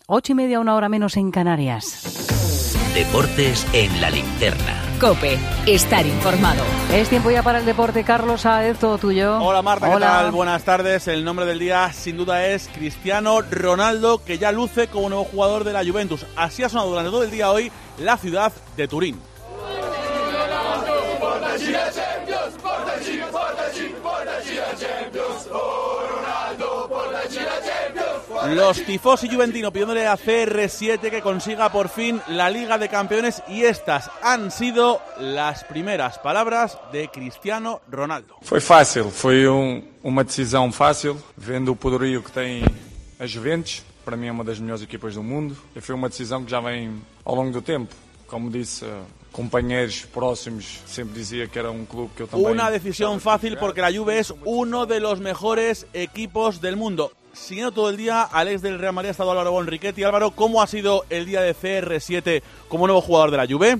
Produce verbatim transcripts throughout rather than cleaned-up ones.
Ocho y media, una hora menos en Canarias. Deportes en la linterna. COPE, estar informado. Es tiempo ya para el deporte. Carlos Sáez, todo tuyo. Hola Marta, Hola. ¿qué tal? Buenas tardes. El nombre del día sin duda es Cristiano Ronaldo, que ya luce como nuevo jugador de la Juventus. Así ha sonado durante todo el día hoy la ciudad de Turín. Los tifosi juventinos pidiéndole a C R siete que consiga por fin la Liga de Campeones, y estas han sido las primeras palabras de Cristiano Ronaldo. Foi fácil, foi um, uma decisão fácil, vendo o poderio que tem a Juventus, para mim é uma das melhores equipas do mundo, e foi uma decisão que já vem ao longo do tempo, como disse... compañeros próximos, siempre decía que era un club que yo también... Una decisión fácil porque la Juve es uno de los mejores equipos del mundo. Siguiendo todo el día, Alex del Real Madrid ha estado Álvaro Bonriquetti. Álvaro, ¿cómo ha sido el día de C R siete como nuevo jugador de la Juve?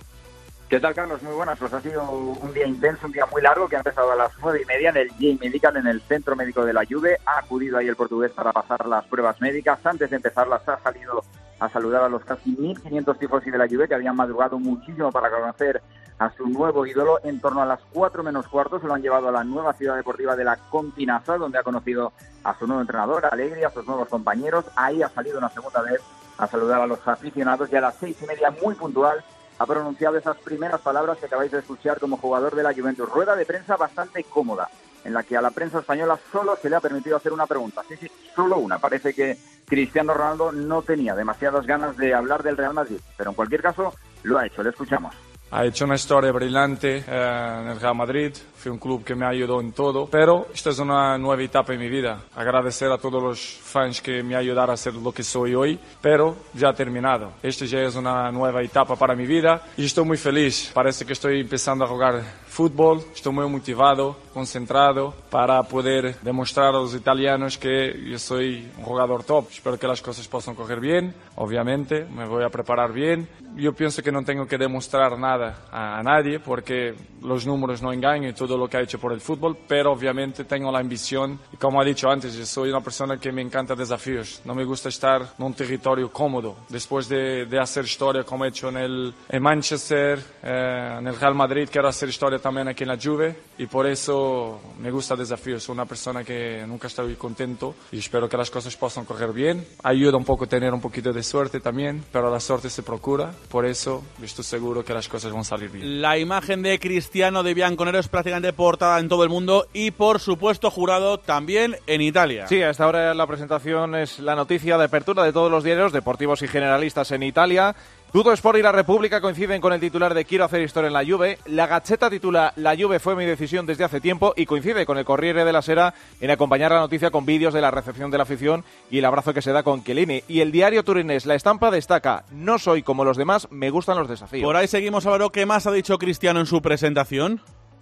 ¿Qué tal, Carlos? Muy buenas. Pues ha sido un día intenso, un día muy largo, que ha empezado a las nueve y media en el J Medical, en el centro médico de la Juve. Ha acudido ahí el portugués para pasar las pruebas médicas. Antes de empezarlas ha salido a saludar a los casi mil quinientos tifosi de la Juve, que habían madrugado muchísimo para conocer a su nuevo ídolo. En torno a las cuatro menos cuarto se lo han llevado a la nueva ciudad deportiva de la Continaza, donde ha conocido a su nuevo entrenador, Allegri, a sus nuevos compañeros. Ahí ha salido una segunda vez a saludar a los aficionados, y a las seis y media, muy puntual, ha pronunciado esas primeras palabras que acabáis de escuchar como jugador de la Juventus. Rueda de prensa bastante cómoda, en la que a la prensa española solo se le ha permitido hacer una pregunta. Sí, sí, solo una. Parece que Cristiano Ronaldo no tenía demasiadas ganas de hablar del Real Madrid, pero en cualquier caso lo ha hecho. Le escuchamos. Ha hecho una historia brillante eh, en el Real Madrid, fue un club que me ayudó en todo, pero esta es una nueva etapa en mi vida. Agradecer a todos los fans que me ayudaron a ser lo que soy hoy, pero ya ha terminado. Esta ya es una nueva etapa para mi vida y estoy muy feliz. Parece que estoy empezando a jugar fútbol, estoy muy motivado, concentrado para poder demostrar a los italianos que yo soy un jugador top. Espero que las cosas puedan coger bien, obviamente, me voy a preparar bien. Yo pienso que no tengo que demostrar nada a nadie porque los números no engañan y todo lo que ha hecho por el fútbol, pero obviamente tengo la ambición y, como he dicho antes, yo soy una persona que me encanta desafíos, no me gusta estar en un territorio cómodo. Después de, de hacer historia como he hecho en, el, en Manchester, eh, en el Real Madrid, quiero hacer historia también aquí en la Juve y por eso me gusta desafíos. Soy una persona que nunca estoy contento y espero que las cosas puedan correr bien. Ayuda un poco tener un poquito de suerte también, pero la suerte se procura, por eso estoy seguro que las cosas van a salir bien. La imagen de Cristiano de Bianconero es prácticamente portada en todo el mundo y, por supuesto, jurado también en Italia. Sí, a esta hora la presentación es la noticia de apertura de todos los diarios deportivos y generalistas en Italia. Tutto Sport y La República coinciden con el titular de Quiero hacer historia en la Juve. La Gazzetta titula La Juve fue mi decisión desde hace tiempo y coincide con el Corriere della Sera en acompañar la noticia con vídeos de la recepción de la afición y el abrazo que se da con Chiellini. Y el diario turinés La Estampa destaca: no soy como los demás, me gustan los desafíos. Por ahí seguimos, Álvaro. ¿Qué más ha dicho Cristiano en su presentación?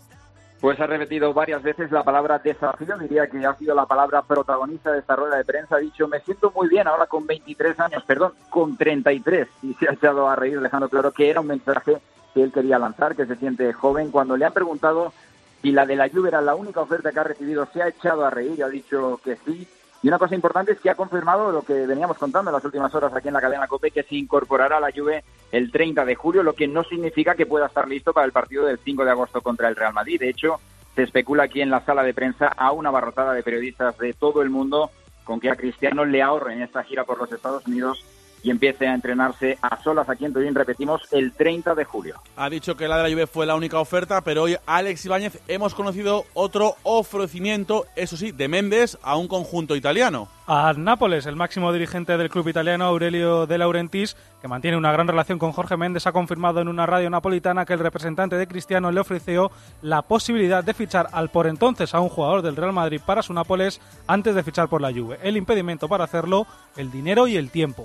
Pues ha repetido varias veces la palabra desafío, diría que ha sido la palabra protagonista de esta rueda de prensa. Ha dicho, me siento muy bien ahora con veintitrés años, perdón, con treinta y tres, y se ha echado a reír dejando claro que era un mensaje que él quería lanzar, que se siente joven. Cuando le han preguntado si la de la Juve era la única oferta que ha recibido, se ha echado a reír y ha dicho que sí. Y una cosa importante es que ha confirmado lo que veníamos contando en las últimas horas aquí en la cadena COPE, que se incorporará a la Juve el treinta de julio, lo que no significa que pueda estar listo para el partido del cinco de agosto contra el Real Madrid. De hecho, se especula aquí en la sala de prensa a una abarrotada de periodistas de todo el mundo con que a Cristiano le ahorren esta gira por los Estados Unidos y empiece a entrenarse a solas aquí en Turín, repetimos, el treinta de julio. Ha dicho que la de la Juve fue la única oferta, pero hoy, Alex Ibáñez, hemos conocido otro ofrecimiento, eso sí, de Méndez a un conjunto italiano. A Nápoles, el máximo dirigente del club italiano, Aurelio De Laurentiis, que mantiene una gran relación con Jorge Méndez, ha confirmado en una radio napolitana que el representante de Cristiano le ofreció la posibilidad de fichar al por entonces a un jugador del Real Madrid para su Nápoles antes de fichar por la Juve. El impedimento para hacerlo, el dinero y el tiempo.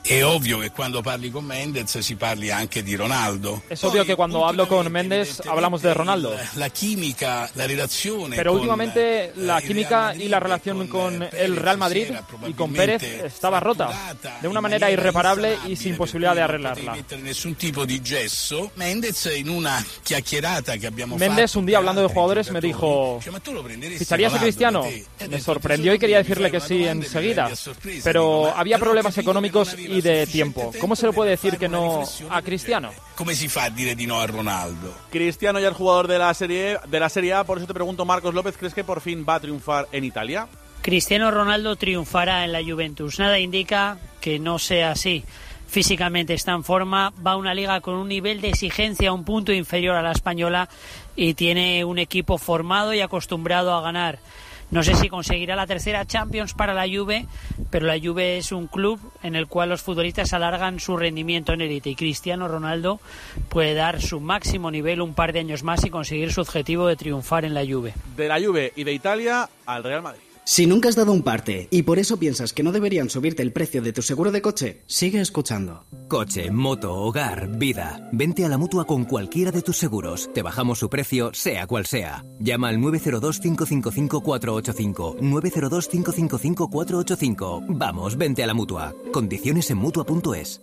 È ovvio che quando parli con Méndez si parli anche di Ronaldo. Es obvio que cuando hablo con Méndez hablamos de Ronaldo. La química, la relazione. Pero últimamente la química y la relación con el Real Madrid y con Pérez estaba rota de una manera irreparable y sin posibilidad de arreglarla. Nessun tipo di gesso. Méndez in una chiacchierata che abbiamo Méndez un día hablando de jugadores me dijo: ¿ficharías a Cristiano? Me sorprendió y quería decirle que sí enseguida, pero había problemas económicos y de tiempo. ¿Cómo se le puede decir que no a Cristiano? ¿Cómo se fa a dire di no a Ronaldo? Cristiano ya es jugador de la Serie de la Serie A, por eso te pregunto, Marcos López, ¿crees que por fin va a triunfar en Italia? Cristiano Ronaldo triunfará en la Juventus. Nada indica que no sea así. Físicamente está en forma, va a una liga con un nivel de exigencia un punto inferior a la española y tiene un equipo formado y acostumbrado a ganar. No sé si conseguirá la tercera Champions para la Juve, pero la Juve es un club en el cual los futbolistas alargan su rendimiento en élite y Cristiano Ronaldo puede dar su máximo nivel un par de años más y conseguir su objetivo de triunfar en la Juve. De la Juve y de Italia al Real Madrid. Si nunca has dado un parte y por eso piensas que no deberían subirte el precio de tu seguro de coche, sigue escuchando. Coche, moto, hogar, vida. Vente a la Mutua con cualquiera de tus seguros. Te bajamos su precio, sea cual sea. Llama al nueve cero dos, cinco cinco cinco, cuatro ocho cinco. nueve cero dos, cinco cinco cinco, cuatro ocho cinco. Vamos, vente a la Mutua. Condiciones en Mutua punto es.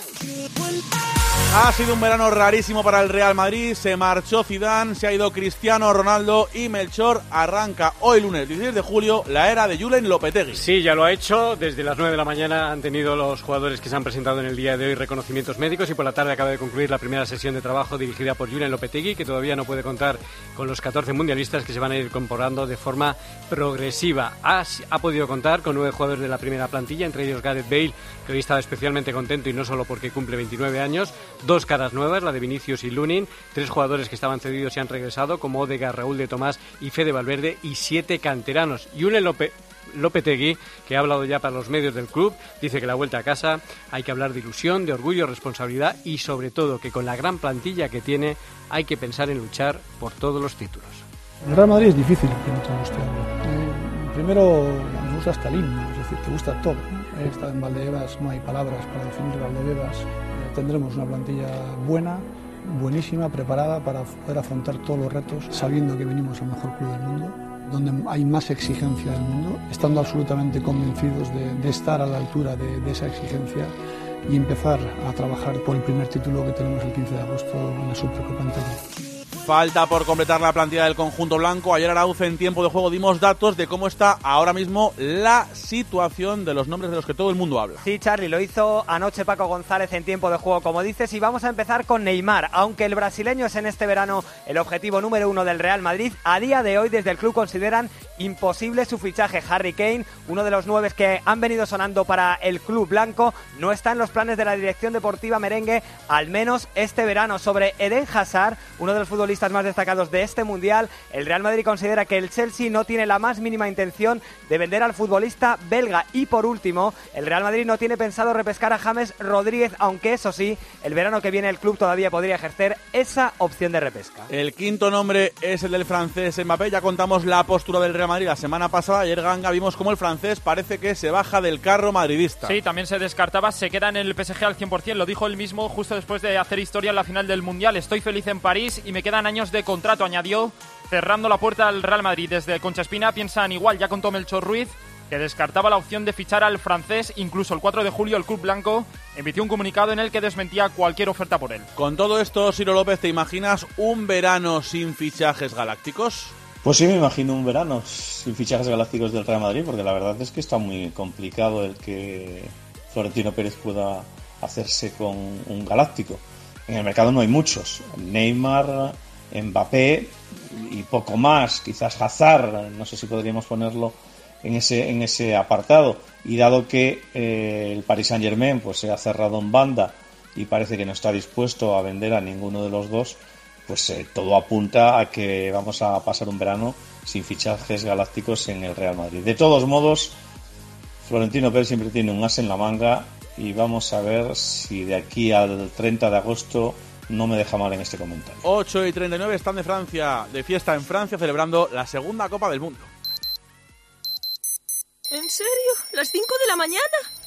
Ha sido un verano rarísimo para el Real Madrid, se marchó Zidane, se ha ido Cristiano Ronaldo y Melchor. Arranca hoy lunes dieciséis de julio la era de Julen Lopetegui. Sí, ya lo ha hecho, desde las nueve de la mañana han tenido los jugadores que se han presentado en el día de hoy reconocimientos médicos y por la tarde acaba de concluir la primera sesión de trabajo dirigida por Julen Lopetegui, que todavía no puede contar con los catorce mundialistas que se van a ir incorporando de forma progresiva. Ha, ha podido contar con nueve jugadores de la primera plantilla, entre ellos Gareth Bale, que hoy estaba especialmente contento y no solo porque cumple veintinueve años, dos caras nuevas, la de Vinicius y Lunin, tres jugadores que estaban cedidos y han regresado, como Odegaard, Raúl de Tomás y Fede Valverde, y siete canteranos. Julen Lope, Lopetegui, que ha hablado ya para los medios del club, dice que la vuelta a casa hay que hablar de ilusión, de orgullo, responsabilidad y sobre todo que con la gran plantilla que tiene hay que pensar en luchar por todos los títulos. El Real Madrid es difícil que no te guste algo. Eh, primero me gusta hasta el himno, es decir, te gusta todo. He estado en Valdebebas, no hay palabras para definir Valdebebas. Tendremos una plantilla buena, buenísima, preparada para poder afrontar todos los retos, sabiendo que venimos al mejor club del mundo, donde hay más exigencia del mundo, estando absolutamente convencidos de, de estar a la altura de, de esa exigencia y empezar a trabajar por el primer título que tenemos el quince de agosto en la Supercopa Italia. Falta por completar la plantilla del conjunto blanco. Ayer, Arauz, en tiempo de juego dimos datos de cómo está ahora mismo la situación de los nombres de los que todo el mundo habla. Sí, Charlie, lo hizo anoche Paco González en tiempo de juego, como dices, y vamos a empezar con Neymar. Aunque el brasileño es en este verano el objetivo número uno del Real Madrid, a día de hoy desde el club consideran imposible su fichaje. Harry Kane, uno de los nueve que han venido sonando para el club blanco, no está en los planes de la dirección deportiva merengue, al menos este verano. Sobre Eden Hazard, uno de los futbolistas más destacados de este mundial, el Real Madrid considera que el Chelsea no tiene la más mínima intención de vender al futbolista belga. Y por último, el Real Madrid no tiene pensado repescar a James Rodríguez, aunque eso sí, el verano que viene el club todavía podría ejercer esa opción de repesca. El quinto nombre es el del francés Mbappé. Ya contamos la postura del Real Madrid la semana pasada. Ayer, Ganga, vimos cómo el francés parece que se baja del carro madridista. Sí, también se descartaba, se queda en el P S G al cien por ciento. Lo dijo él mismo justo después de hacer historia en la final del Mundial. Estoy feliz en París y me quedan años de contrato, añadió, cerrando la puerta al Real Madrid. Desde Concha Espina piensan igual. Ya contó Melchor Ruiz que descartaba la opción de fichar al francés. Incluso el cuatro de julio el club blanco emitió un comunicado en el que desmentía cualquier oferta por él. Con todo esto, Ciro López, ¿te imaginas un verano sin fichajes galácticos? Pues sí, me imagino un verano sin fichajes galácticos del Real Madrid, porque la verdad es que está muy complicado el que Florentino Pérez pueda hacerse con un galáctico. En el mercado no hay muchos. Neymar, Mbappé y poco más, quizás Hazard, no sé si podríamos ponerlo en ese en ese apartado. Y dado que eh, el Paris Saint-Germain pues se ha cerrado en banda y parece que no está dispuesto a vender a ninguno de los dos, pues eh, todo apunta a que vamos a pasar un verano sin fichajes galácticos en el Real Madrid. De todos modos, Florentino Pérez siempre tiene un as en la manga y vamos a ver si de aquí al treinta de agosto no me deja mal en este comentario. ocho y treinta y nueve están de Francia, de fiesta en Francia, celebrando la segunda Copa del Mundo. ¿En serio? ¿Las cinco de la mañana?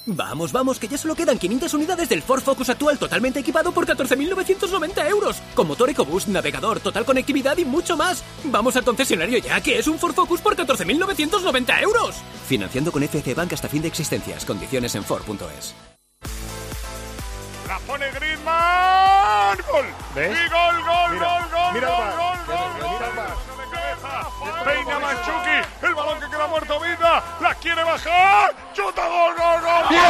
Vamos, vamos, que ya solo quedan quinientas unidades del Ford Focus actual totalmente equipado por catorce mil novecientos noventa euros. Con motor EcoBoost, navegador, total conectividad y mucho más. Vamos al concesionario ya, que es un Ford Focus por catorce mil novecientos noventa euros. Financiando con F C Bank hasta fin de existencias. Condiciones en Ford punto es. La pone Griezmann. ¡Gol! ¿Ves? ¡Y gol, gol, Mira, gol, gol, mira gol, el gol, VAR, gol, mira, gol, mira el gol! VAR. De cabeza, peina Manchuki, el balón que queda muerto vida, la quiere bajar, chuta, gol, gol, gol. ¡Bien!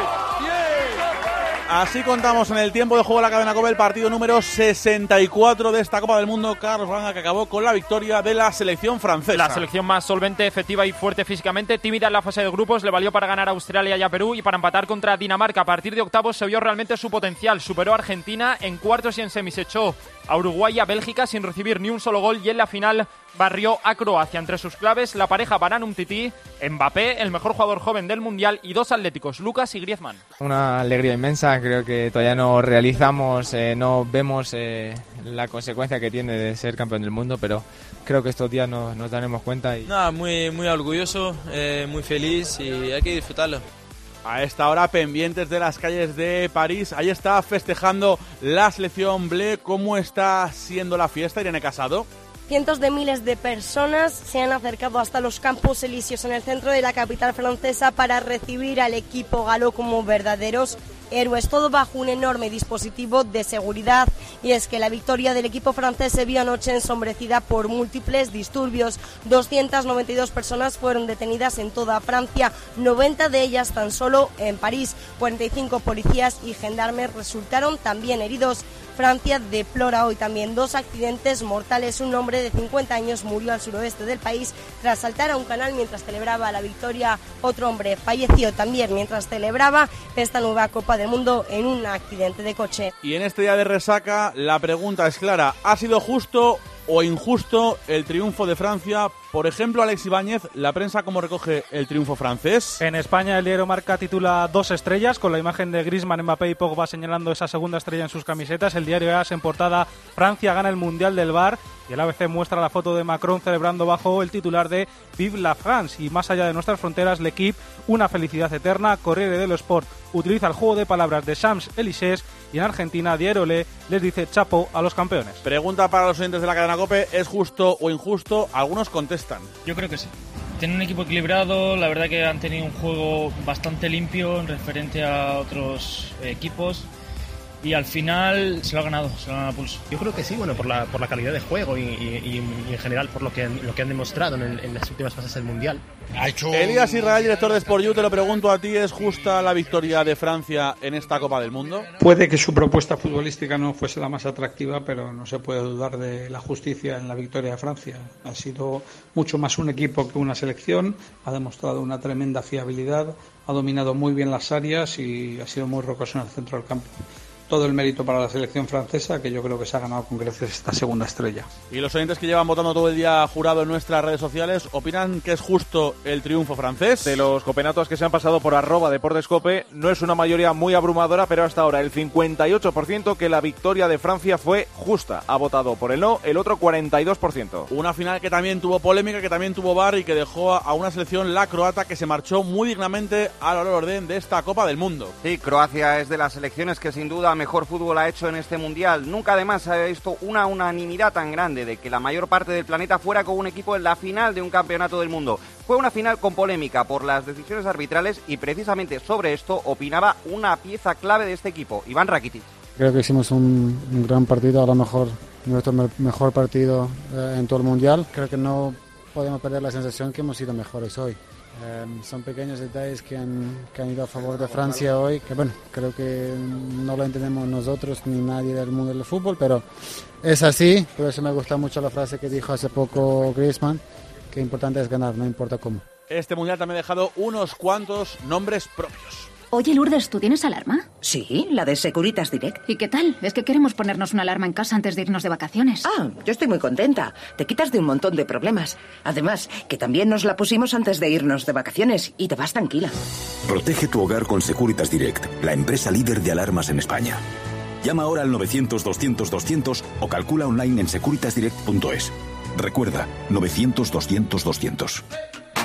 ¡Bien! Así contamos en el tiempo de juego de la cadena COPE el partido número sesenta y cuatro de esta Copa del Mundo, Carlos Franga, que acabó con la victoria de la selección francesa. La selección más solvente, efectiva y fuerte físicamente, tímida en la fase de grupos, le valió para ganar a Australia y a Perú y para empatar contra Dinamarca. A partir de octavos se vio realmente su potencial, superó a Argentina, en cuartos y en semis echó a Uruguay y a Bélgica sin recibir ni un solo gol y en la final barrió a Croacia. Entre sus claves, la pareja Varane Umtiti, Mbappé, el mejor jugador joven del Mundial, y dos atléticos, Lucas y Griezmann. Una alegría inmensa, creo que todavía no realizamos, eh, no vemos eh, la consecuencia que tiene de ser campeón del mundo, pero creo que estos días nos, nos daremos cuenta. Y... Nada, muy, muy orgulloso, eh, muy feliz y hay que disfrutarlo. A esta hora, pendientes de las calles de París, ahí está festejando la selección Bleu. ¿Cómo está siendo la fiesta, Irene Casado? Cientos de miles de personas se han acercado hasta los Campos Elíseos en el centro de la capital francesa para recibir al equipo galo como verdaderos héroes, todo bajo un enorme dispositivo de seguridad. Y es que la victoria del equipo francés se vio anoche ensombrecida por múltiples disturbios. doscientas noventa y dos personas fueron detenidas en toda Francia, noventa de ellas tan solo en París. cuarenta y cinco policías y gendarmes resultaron también heridos. Francia deplora hoy también dos accidentes mortales. Un hombre de cincuenta años murió al suroeste del país tras saltar a un canal mientras celebraba la victoria. Otro hombre falleció también mientras celebraba esta nueva Copa del Mundo en un accidente de coche. Y en este día de resaca la pregunta es clara: ¿ha sido justo o injusto el triunfo de Francia? Por ejemplo, Alex Ibáñez, ¿la prensa cómo recoge el triunfo francés? En España, el diario Marca titula dos estrellas, con la imagen de Griezmann, Mbappé y Pogba señalando esa segunda estrella en sus camisetas. El diario AS en portada: Francia gana el Mundial del V A R. Y el A B C muestra la foto de Macron celebrando bajo el titular de Vive la France. Y más allá de nuestras fronteras, L'Equipe, una felicidad eterna. Corriere dello Sport utiliza el juego de palabras de Champs-Élysées. Y en Argentina, Diario Le les dice chapo a los campeones. Pregunta para los oyentes de la cadena COPE: ¿es justo o injusto? Algunos contestan. Yo creo que sí. Tienen un equipo equilibrado, la verdad que han tenido un juego bastante limpio en referente a otros equipos. Y al final se lo ha ganado, se lo ha ganado a pulso. Yo creo que sí, bueno, por la por la calidad de juego y, y, y en general por lo que han, lo que han demostrado en, en las últimas fases del Mundial. Ha hecho... Elías Israel, director de Sport You, te lo pregunto a ti: ¿es justa la victoria de Francia en esta Copa del Mundo? Puede que su propuesta futbolística no fuese la más atractiva, pero no se puede dudar de la justicia en la victoria de Francia. Ha sido mucho más un equipo que una selección, ha demostrado una tremenda fiabilidad, ha dominado muy bien las áreas y ha sido muy rocoso en el centro del campo. Todo el mérito para la selección francesa, que yo creo que se ha ganado con creces esta segunda estrella. Y los oyentes que llevan votando todo el día jurado en nuestras redes sociales, ¿opinan que es justo el triunfo francés? De los copenatos que se han pasado por arroba deportescope, no es una mayoría muy abrumadora, pero hasta ahora el cincuenta y ocho por ciento que la victoria de Francia fue justa. Ha votado por el no, el otro cuarenta y dos por ciento. Una final que también tuvo polémica, que también tuvo V A R y que dejó a una selección, la croata, que se marchó muy dignamente al orden de esta Copa del Mundo. Sí, Croacia es de las selecciones que sin duda mejor fútbol ha hecho en este Mundial. Nunca además se ha visto una unanimidad tan grande de que la mayor parte del planeta fuera con un equipo en la final de un campeonato del mundo. Fue una final con polémica por las decisiones arbitrales y precisamente sobre esto opinaba una pieza clave de este equipo, Iván Rakitic. Creo que hicimos un, un gran partido, a lo mejor nuestro me- mejor partido eh, en todo el Mundial. Creo que no podemos perder la sensación que hemos sido mejores hoy. Eh, son pequeños detalles que han, que han ido a favor de Francia hoy, que bueno, creo que no lo entendemos nosotros ni nadie del mundo del fútbol, pero es así. Por eso me gusta mucho la frase que dijo hace poco Griezmann, que importante es ganar, no importa cómo. Este Mundial también ha dejado unos cuantos nombres propios. Oye, Lourdes, ¿tú tienes alarma? Sí, la de Securitas Direct. ¿Y qué tal? Es que queremos ponernos una alarma en casa antes de irnos de vacaciones. Ah, yo estoy muy contenta. Te quitas de un montón de problemas. Además, que también nos la pusimos antes de irnos de vacaciones y te vas tranquila. Protege tu hogar con Securitas Direct, la empresa líder de alarmas en España. Llama ahora al novecientos doscientos doscientos o calcula online en securitas direct punto es. Recuerda, novecientos doscientos doscientos.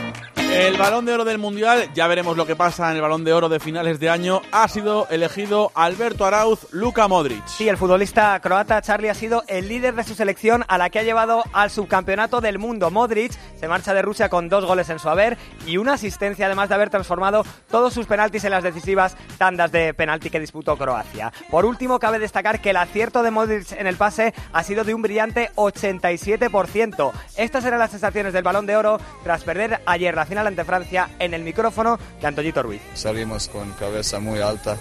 El Balón de Oro del Mundial, ya veremos lo que pasa en el Balón de Oro de finales de año, ha sido elegido Alberto Arauz, Luka Modric. Sí, el futbolista croata Charlie ha sido el líder de su selección a la que ha llevado al subcampeonato del mundo. Modric se marcha de Rusia con dos goles en su haber y una asistencia, además de haber transformado todos sus penaltis en las decisivas tandas de penalti que disputó Croacia. Por último, cabe destacar que el acierto de Modric en el pase ha sido de un brillante ochenta y siete por ciento. Estas eran las sensaciones del Balón de Oro tras perder ayer la final ante Francia en el micrófono de Antoñito Ruiz. Salimos con cabeza muy alta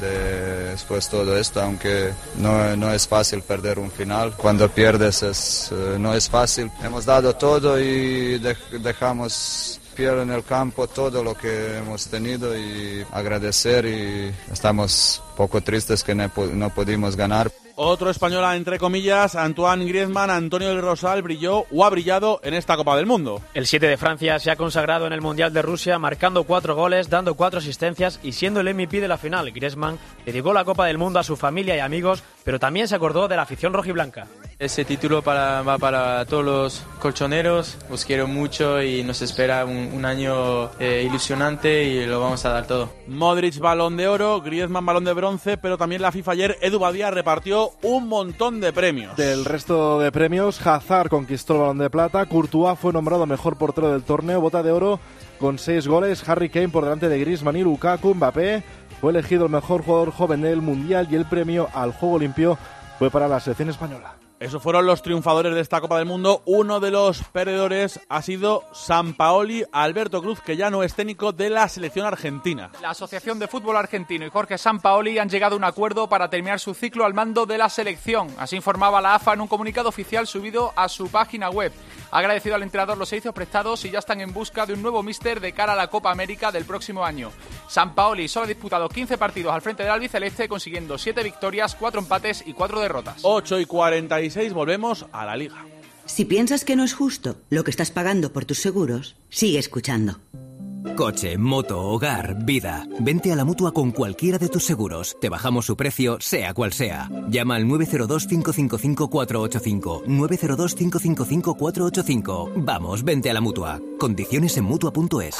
de, después de todo esto, aunque no, no es fácil perder un final. Cuando pierdes es, eh, no es fácil. Hemos dado todo y de, dejamos pie en el campo todo lo que hemos tenido y agradecer, y estamos un poco tristes que no, no pudimos ganar. Otro español, entre comillas, Antoine Griezmann, Antonio del Rosal, brilló o ha brillado en esta Copa del Mundo. El siete de Francia se ha consagrado en el Mundial de Rusia, marcando cuatro goles, dando cuatro asistencias y siendo el M V P de la final. Griezmann dedicó la Copa del Mundo a su familia y amigos, pero también se acordó de la afición rojiblanca. Ese título para, va para todos los colchoneros, os quiero mucho y nos espera un, un año eh, ilusionante y lo vamos a dar todo. Modric, Balón de Oro, Griezmann, Balón de Bronce, pero también la FIFA ayer, Edu Badía repartió un montón de premios. Del resto de premios, Hazard conquistó el Balón de Plata, Courtois fue nombrado mejor portero del torneo, Bota de Oro con seis goles, Harry Kane por delante de Griezmann y Lukaku, Mbappé fue elegido el mejor jugador joven del Mundial y el premio al juego limpio fue para la selección española. Esos fueron los triunfadores de esta Copa del Mundo. Uno de los perdedores ha sido Sampaoli, Alberto Cruz, que ya no es técnico de la selección argentina. La Asociación de Fútbol Argentino y Jorge Sampaoli han llegado a un acuerdo para terminar su ciclo al mando de la selección. Así informaba la A F A en un comunicado oficial subido a su página web. Ha agradecido al entrenador los servicios prestados y ya están en busca de un nuevo míster de cara a la Copa América del próximo año. Sampaoli solo ha disputado quince partidos al frente del albiceleste, consiguiendo siete victorias, cuatro empates y cuatro derrotas. ocho y cuarenta y seis, volvemos a la Liga. Si piensas que no es justo lo que estás pagando por tus seguros, sigue escuchando. Coche, moto, hogar, vida. Vente a la Mutua con cualquiera de tus seguros. Te bajamos su precio, sea cual sea. Llama al nueve cero dos, cinco cinco cinco, cuatro ocho cinco. nueve cero dos, cinco cinco cinco, cuatro ocho cinco. Vamos, vente a la Mutua. Condiciones en Mutua punto es.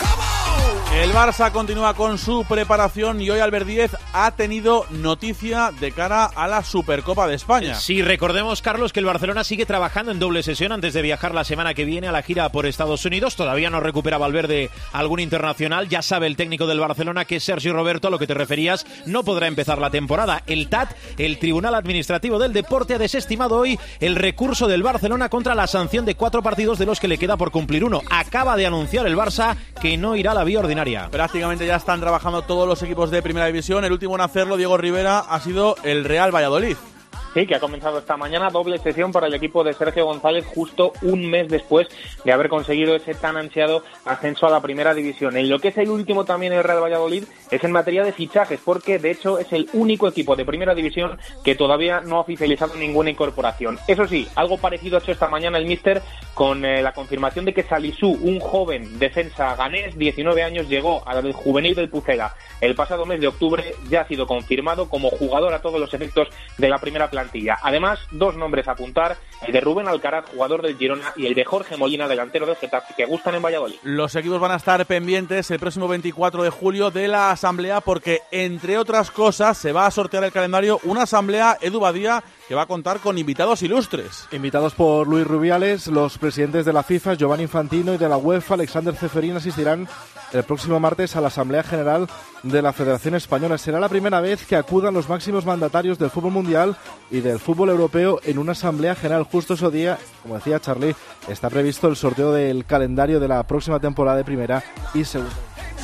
El Barça continúa con su preparación y hoy Albert Díez ha tenido noticia de cara a la Supercopa de España. Sí, recordemos, Carlos, que el Barcelona sigue trabajando en doble sesión antes de viajar la semana que viene a la gira por Estados Unidos. Todavía no recupera Valverde algún internacional. Ya sabe el técnico del Barcelona que Sergio Roberto, a lo que te referías, no podrá empezar la temporada. El T A T, el Tribunal Administrativo del Deporte, ha desestimado hoy el recurso del Barcelona contra la sanción de cuatro partidos de los que le queda por cumplir uno. Acaba de anunciar el Barça que no irá a la vía ordinaria. Prácticamente ya están trabajando todos los equipos de Primera División. El último en hacerlo, Diego Rivera, ha sido el Real Valladolid. Sí, que ha comenzado esta mañana doble sesión para el equipo de Sergio González justo un mes después de haber conseguido ese tan ansiado ascenso a la Primera División. En lo que es el último también el Real Valladolid es en materia de fichajes, porque de hecho es el único equipo de Primera División que todavía no ha oficializado ninguna incorporación. Eso sí, algo parecido ha hecho esta mañana el míster con eh, la confirmación de que Salisu, un joven defensa ganés, diecinueve años, llegó al juvenil del Pucela el pasado mes de octubre, ya ha sido confirmado como jugador a todos los efectos de la primera plantilla. Además, dos nombres a apuntar, el de Rubén Alcaraz, jugador del Girona, y el de Jorge Molina, delantero del Getafe, que gustan en Valladolid. Los equipos van a estar pendientes el próximo veinticuatro de julio de la asamblea porque, entre otras cosas, se va a sortear el calendario una asamblea, Edu Badía, que va a contar con invitados ilustres. Invitados por Luis Rubiales, los presidentes de la FIFA, Giovanni Infantino, y de la UEFA, Alexander Ceferín, asistirán el próximo martes a la Asamblea General de la Federación Española. Será la primera vez que acudan los máximos mandatarios del fútbol mundial y del fútbol europeo en una Asamblea General. Justo ese día, como decía Charlie, está previsto el sorteo del calendario de la próxima temporada de Primera y Segunda.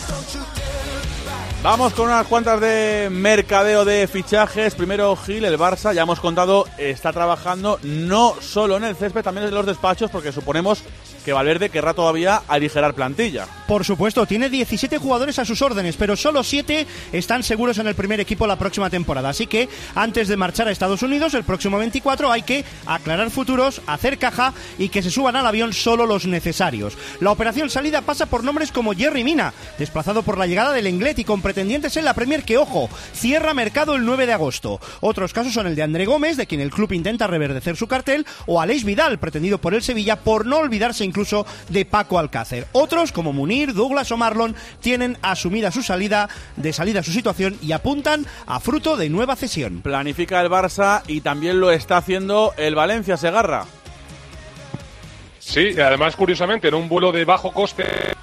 Vamos con unas cuantas de mercadeo de fichajes. Primero, Gil, el Barça, ya hemos contado, está trabajando no solo en el césped, también en los despachos, porque suponemos que Valverde querrá todavía aligerar plantilla. Por supuesto, tiene diecisiete jugadores a sus órdenes, pero solo siete están seguros en el primer equipo la próxima temporada. Así que, antes de marchar a Estados Unidos, el próximo veinticuatro, hay que aclarar futuros, hacer caja y que se suban al avión solo los necesarios. La operación salida pasa por nombres como Yerry Mina, desplazado por la llegada del Lenglet y con pretendientes en la Premier que, ojo, cierra mercado el nueve de agosto. Otros casos son el de André Gómez, de quien el club intenta reverdecer su cartel, o Aleix Vidal, pretendido por el Sevilla, por no olvidarse incluso incluso de Paco Alcácer. Otros, como Munir, Douglas o Marlon, tienen asumida su salida, de salida su situación y apuntan a fruto de nueva cesión. Planifica el Barça y también lo está haciendo el Valencia, Segarra. Sí, y además, curiosamente, en un vuelo de bajo coste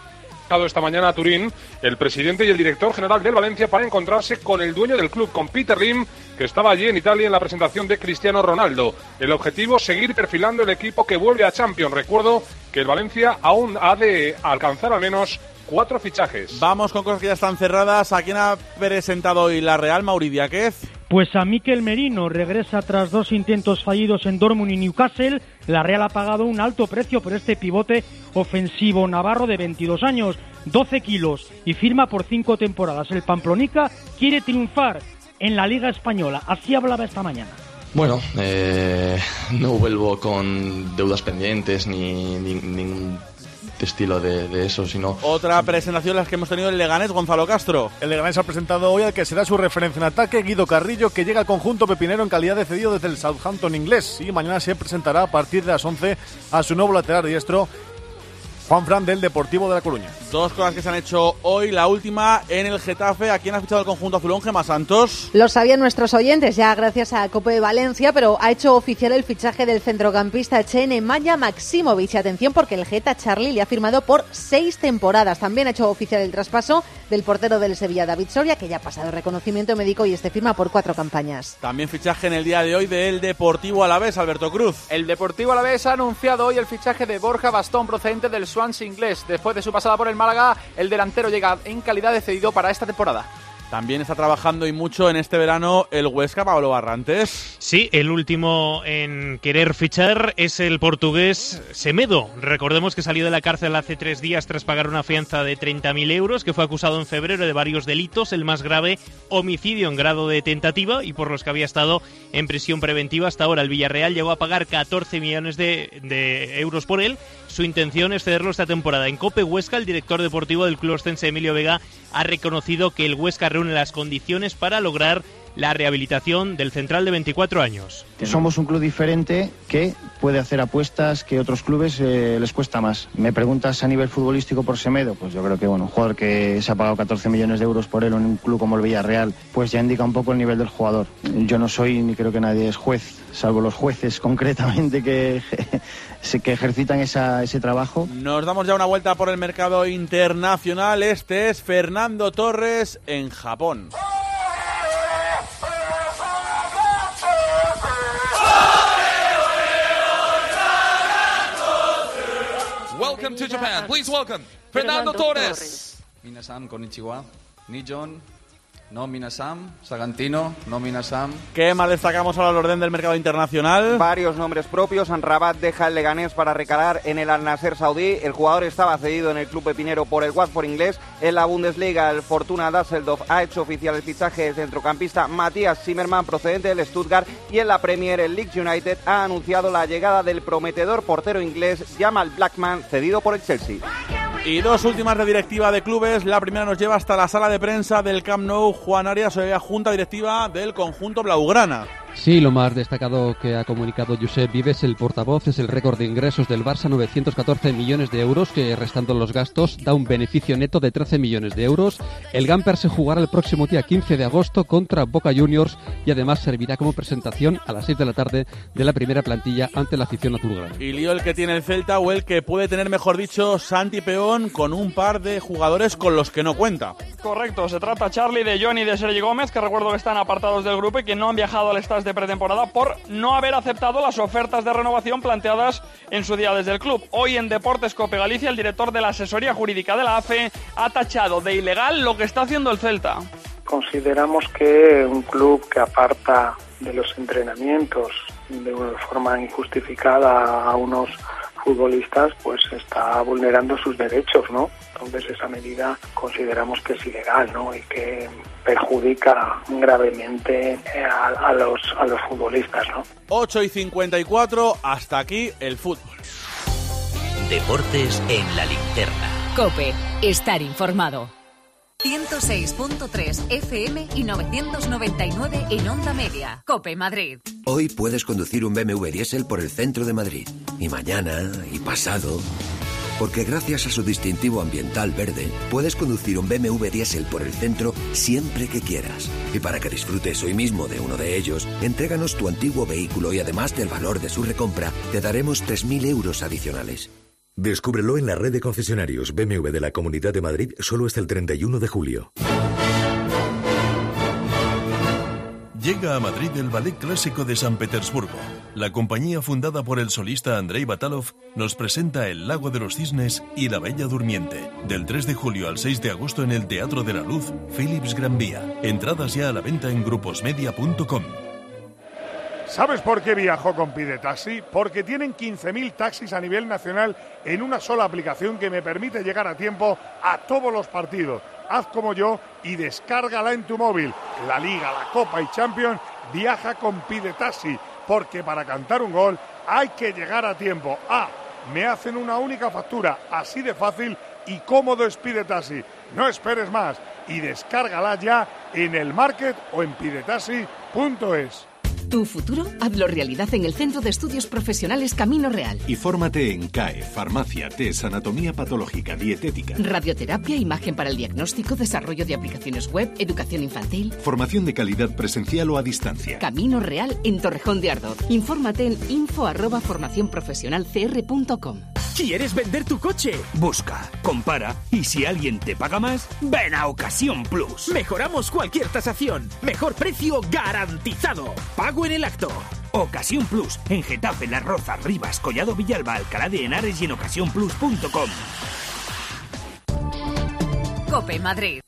esta mañana a Turín, el presidente y el director general del Valencia para encontrarse con el dueño del club, con Peter Lim, que estaba allí en Italia en la presentación de Cristiano Ronaldo. El objetivo, seguir perfilando el equipo que vuelve a Champions. Recuerdo que el Valencia aún ha de alcanzar al menos cuatro fichajes. Vamos con cosas que ya están cerradas. ¿A quién ha presentado hoy la Real, Mauri Díaz? Pues a Mikel Merino, regresa tras dos intentos fallidos en Dortmund y Newcastle. La Real ha pagado un alto precio por este pivote ofensivo navarro de veintidós años, doce kilos, y firma por cinco temporadas. El Pamplonica quiere triunfar en la Liga Española. Así hablaba esta mañana. Bueno, eh, no vuelvo con deudas pendientes ni ningún estilo de, de eso, sino... Otra presentación las que hemos tenido el Leganés, Gonzalo Castro. El Leganés ha presentado hoy al que será su referencia en ataque, Guido Carrillo, que llega al conjunto pepinero en calidad de cedido desde el Southampton inglés, y mañana se presentará a partir de las once a su nuevo lateral diestro, Juanfran, del Deportivo de La Coruña. Dos cosas que se han hecho hoy. La última en el Getafe. ¿A quién ha fichado el conjunto azulón, Gemma Santos? Lo sabían nuestros oyentes ya gracias a Cope de Valencia, pero ha hecho oficial el fichaje del centrocampista Nemanja Maksimovic. Y atención, porque el Geta Charlie le ha firmado por seis temporadas. También ha hecho oficial el traspaso del portero del Sevilla, David Soria, que ya ha pasado reconocimiento médico y este firma por cuatro campañas. También fichaje en el día de hoy del Deportivo Alavés, Alberto Cruz. El Deportivo Alavés ha anunciado hoy el fichaje de Borja Bastón, procedente del Swansea inglés. Después de su pasada por el Málaga, el delantero llega en calidad de cedido para esta temporada. También está trabajando y mucho en este verano el Huesca, Pablo Barrantes. Sí, el último en querer fichar es el portugués Semedo. Recordemos que salió de la cárcel hace tres días tras pagar una fianza de treinta mil euros, que fue acusado en febrero de varios delitos, el más grave, homicidio en grado de tentativa, y por los que había estado en prisión preventiva hasta ahora. El Villarreal llegó a pagar catorce millones de, de euros por él. Su intención es cederlo esta temporada. En Cope Huesca, el director deportivo del club ostense, Emilio Vega, ha reconocido que el Huesca reúne las condiciones para lograr la rehabilitación del central de veinticuatro años. Somos un club diferente que puede hacer apuestas que otros clubes eh, les cuesta más. ¿Me preguntas a nivel futbolístico por Semedo? Pues yo creo que bueno, un jugador que se ha pagado catorce millones de euros por él en un club como el Villarreal, pues ya indica un poco el nivel del jugador. Yo no soy, ni creo que nadie es juez, salvo los jueces concretamente que, que ejercitan esa, ese trabajo. Nos damos ya una vuelta por el mercado internacional. Este es Fernando Torres en Japón. Welcome to Japan. Please welcome Fernando Torres. Minasan, konnichiwa. Nijon, no Minasan. Sagantino, no Minasan. ¿Qué más destacamos ahora al orden del mercado internacional? Varios nombres propios. Amrabat deja el Leganés para recalar en el Al Nassr saudí. El jugador estaba cedido en el club pepinero por el Watford inglés. En la Bundesliga, el Fortuna Düsseldorf ha hecho oficial el fichaje del centrocampista Matthias Zimmermann, procedente del Stuttgart. Y en la Premier, el Leeds United ha anunciado la llegada del prometedor portero inglés Jamal Blackman, cedido por el Chelsea. Y dos últimas de directiva de clubes. La primera nos lleva hasta la sala de prensa del Camp Nou. Juan Arias, junta directiva del conjunto blaugrana. Sí, lo más destacado que ha comunicado Josep Vives, el portavoz, es el récord de ingresos del Barça, novecientos catorce millones de euros, que restando los gastos da un beneficio neto de trece millones de euros. El Gamper se jugará el próximo día quince de agosto contra Boca Juniors y además servirá como presentación a las seis de la tarde de la primera plantilla ante la afición azulgrana. Y lío el que tiene el Celta, o el que puede tener, mejor dicho, Santi Peón, con un par de jugadores con los que no cuenta. Correcto, se trata Charlie, de Johnny y de Sergi Gómez, que recuerdo que están apartados del grupo y que no han viajado al Stade de pretemporada por no haber aceptado las ofertas de renovación planteadas en su día desde el club. Hoy en Deportes Cope Galicia, el director de la asesoría jurídica de la A F E ha tachado de ilegal lo que está haciendo el Celta. Consideramos que un club que aparta de los entrenamientos de una forma injustificada a unos futbolistas, pues está vulnerando sus derechos, ¿no? Entonces esa medida consideramos que es ilegal, ¿no? Y que perjudica gravemente a, a los a los futbolistas, ¿no? ocho y cincuenta y cuatro, hasta aquí el fútbol. Deportes en la linterna. COPE, estar informado. ciento seis punto tres F M y novecientos noventa y nueve en Onda Media. COPE Madrid. Hoy puedes conducir un B M W diésel por el centro de Madrid. Y mañana, y pasado, Porque gracias a su distintivo ambiental verde, puedes conducir un B M W diésel por el centro siempre que quieras. Y para que disfrutes hoy mismo de uno de ellos, entréganos tu antiguo vehículo y además del valor de su recompra, te daremos tres mil euros adicionales. Descúbrelo en la red de concesionarios B M W de la Comunidad de Madrid solo hasta el treinta y uno de julio. Llega a Madrid el Ballet Clásico de San Petersburgo. La compañía fundada por el solista Andrei Batalov nos presenta El Lago de los Cisnes y La Bella Durmiente. Del tres de julio al seis de agosto en el Teatro de la Luz, Philips Gran Vía. Entradas ya a la venta en gruposmedia punto com. ¿Sabes por qué viajo con Pide Taxi? Porque tienen quince mil taxis a nivel nacional en una sola aplicación que me permite llegar a tiempo a todos los partidos. Haz como yo y descárgala en tu móvil. La Liga, la Copa y Champions, viaja con Pide Taxi, porque para cantar un gol hay que llegar a tiempo. Ah, me hacen una única factura, así de fácil y cómodo es Pide Taxi. No esperes más y descárgala ya en el Market o en pidetaxi punto es. Tu futuro, hazlo realidad en el Centro de Estudios Profesionales Camino Real. Y fórmate en C A E, farmacia, test, anatomía patológica, dietética. Radioterapia, imagen para el diagnóstico, desarrollo de aplicaciones web, educación infantil. Formación de calidad presencial o a distancia. Camino Real en Torrejón de Ardoz. Infórmate en info arroba formación profesional c r punto com. ¿Quieres vender tu coche? Busca, compara y si alguien te paga más, ven a Ocasión Plus. Mejoramos cualquier tasación. Mejor precio garantizado. Pago en el acto. Ocasión Plus, en Getafe, Las Rozas, Rivas, Collado Villalba, Alcalá de Henares y en ocasión plus punto com. COPE Madrid.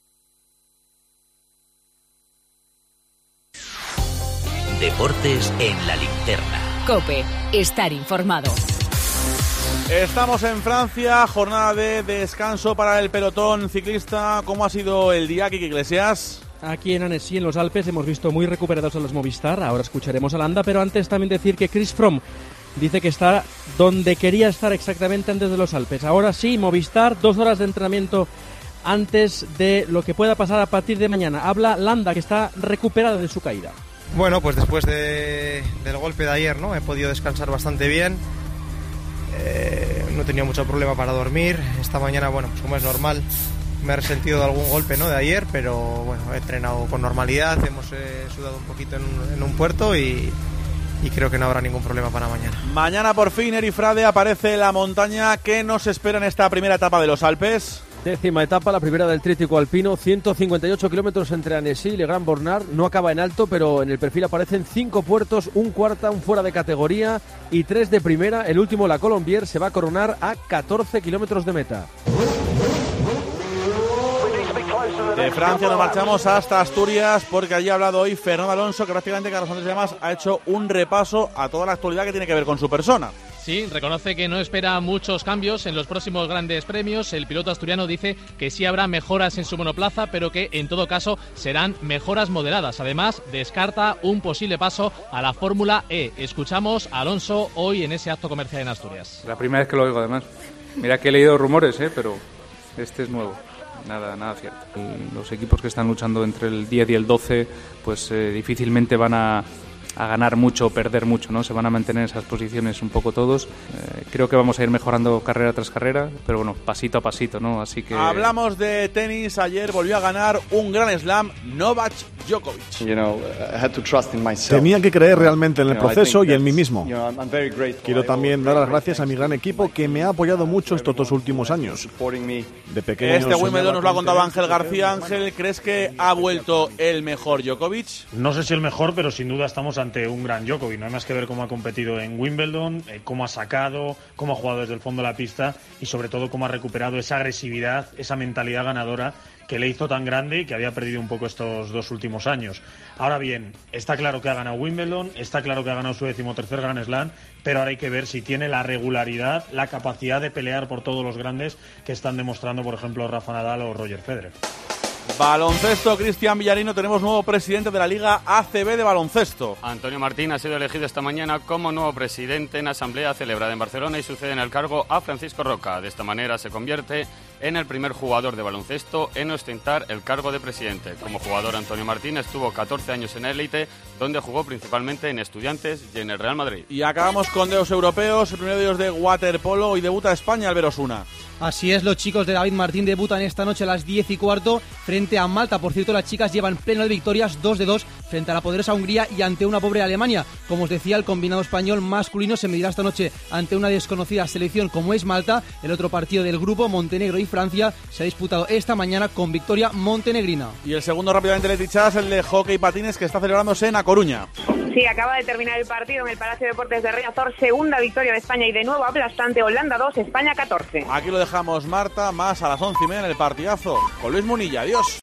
Deportes en la linterna. COPE, estar informado. Estamos en Francia, jornada de descanso para el pelotón ciclista. ¿Cómo ha sido el día, Kiki Iglesias? Aquí en Annecy, en los Alpes, hemos visto muy recuperados a los Movistar. Ahora escucharemos a Landa, pero antes también decir que Chris Froome dice que está donde quería estar exactamente antes de los Alpes. Ahora sí, Movistar, dos horas de entrenamiento antes de lo que pueda pasar a partir de mañana. Habla Landa, que está recuperada de su caída. Bueno, pues después de, del golpe de ayer, ¿no? He podido descansar bastante bien. Eh, no he tenido mucho problema para dormir. Esta mañana, bueno, pues como es normal, me he resentido de algún golpe, ¿no?, de ayer, pero bueno, he entrenado con normalidad, hemos eh, sudado un poquito en un, en un puerto y, y creo que no habrá ningún problema para mañana. Mañana por fin, Eri Frade, aparece la montaña. ¿Qué nos espera en esta primera etapa de los Alpes? Décima etapa, la primera del tríptico alpino, ciento cincuenta y ocho kilómetros entre Annecy y Le Grand Bornard. No acaba en alto, pero en el perfil aparecen cinco puertos, un cuarta, un fuera de categoría y tres de primera. El último, la Colombier, se va a coronar a catorce kilómetros de meta. De Francia nos marchamos hasta Asturias, porque allí ha hablado hoy Fernando Alonso, que prácticamente Carlos Andrés Llamas ha hecho un repaso a toda la actualidad que tiene que ver con su persona. Sí, reconoce que no espera muchos cambios en los próximos grandes premios. El piloto asturiano dice que sí habrá mejoras en su monoplaza, pero que en todo caso serán mejoras moderadas. Además, descarta un posible paso a la Fórmula E. Escuchamos a Alonso hoy en ese acto comercial en Asturias. La primera vez que lo oigo, además. Mira que he leído rumores, ¿eh? Pero este es nuevo. Nada, nada cierto. Los equipos que están luchando entre el diez y el doce, pues eh, difícilmente van a... a ganar mucho o perder mucho, ¿no? Se van a mantener esas posiciones un poco todos. Eh, creo que vamos a ir mejorando carrera tras carrera, pero bueno, pasito a pasito, ¿no? Así que... Hablamos de tenis. Ayer volvió a ganar un Grand Slam Novak Djokovic. You know, I had to trust in myself. Tenía que creer realmente en el You know, proceso y en that's, mí mismo. You know, I'm very grateful. Quiero también dar las gracias a mi gran equipo que me ha apoyado mucho estos dos últimos años. De pequeño Este Wimbledon nos lo ha contado Ángel García. Ángel, ¿crees que ha vuelto el mejor Djokovic? No sé si el mejor, pero sin duda estamos ante un gran Djokovic. No hay más que ver cómo ha competido en Wimbledon, eh, cómo ha sacado, cómo ha jugado desde el fondo de la pista y sobre todo cómo ha recuperado esa agresividad, esa mentalidad ganadora que le hizo tan grande y que había perdido un poco estos dos últimos años. Ahora bien, está claro que ha ganado Wimbledon, está claro que ha ganado su decimotercer Grand Slam, pero ahora hay que ver si tiene la regularidad, la capacidad de pelear por todos los grandes que están demostrando, por ejemplo, Rafa Nadal o Roger Federer. Baloncesto, Cristian Villarino, tenemos nuevo presidente de la Liga A C B de baloncesto. Antonio Martín ha sido elegido esta mañana como nuevo presidente en asamblea celebrada en Barcelona y sucede en el cargo a Francisco Roca. De esta manera se convierte en el primer jugador de baloncesto en ostentar el cargo de presidente. Como jugador, Antonio Martín estuvo catorce años en élite, donde jugó principalmente en Estudiantes y en el Real Madrid. Y acabamos con de los europeos, el primero de ellos de waterpolo, y debuta España, Albert Osuna. Así es, los chicos de David Martín debutan esta noche a las diez y cuarto frente a Malta. Por cierto, las chicas llevan pleno de victorias, dos de dos frente a la poderosa Hungría y ante una pobre Alemania. Como os decía, el combinado español masculino se medirá esta noche ante una desconocida selección como es Malta. El otro partido del grupo, Montenegro y Francia, se ha disputado esta mañana con victoria montenegrina. Y el segundo rápidamente, Leti Chas, el de hockey patines, que está celebrándose en A Coruña. Sí, acaba de terminar el partido en el Palacio de Deportes de Riazor, segunda victoria de España y de nuevo aplastante, Holanda dos, España catorce. Aquí lo dejamos, Marta, más a las once y media en el partidazo con Luis Munilla. Adiós.